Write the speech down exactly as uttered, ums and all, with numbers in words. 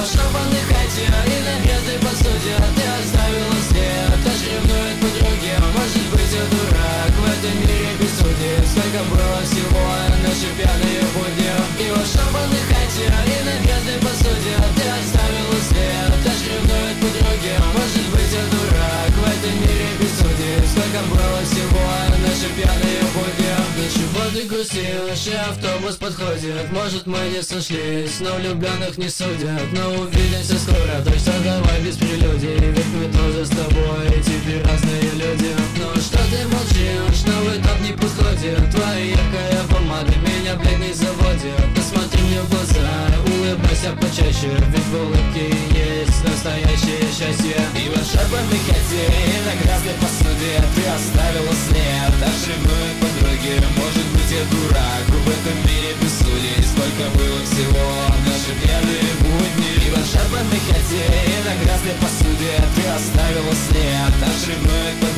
в шарпанной хате и на грязной посуде ты оставила след. Аж ревнует подруги, может быть я дурак в этом мире без судей. Сколько было всего наши пьяные будни. И в шарпанной хате и на грязной посуде ты оставила след. Аж ревнует подруги, может быть я дурак в этом мире без судей. Сколько было всего наши пьяные будни. Ничего ты грустишь, и автобус подходит. Может мы не сошлись, но влюбленных не судят. Но увидимся скоро, так что давай без прелюдий. Ведь мы тоже с тобой, теперь разные люди. Ну что ты молчишь, новый этап не подходит. Твоя яркая помада меня, блядь, не заводит. Посмотри мне в глаза, улыбайся почаще. Ведь в улыбке есть настоящее счастье. И в шарпанной хате, и на грязной посуде ты оставила след. Аж ревнует подруги, может быть я дурак в этом мире без судей. Сколько было всего наши пьяные будни. И в шарпанной хате, и на грязной посуде ты оставила след. Аж ревнует подруги,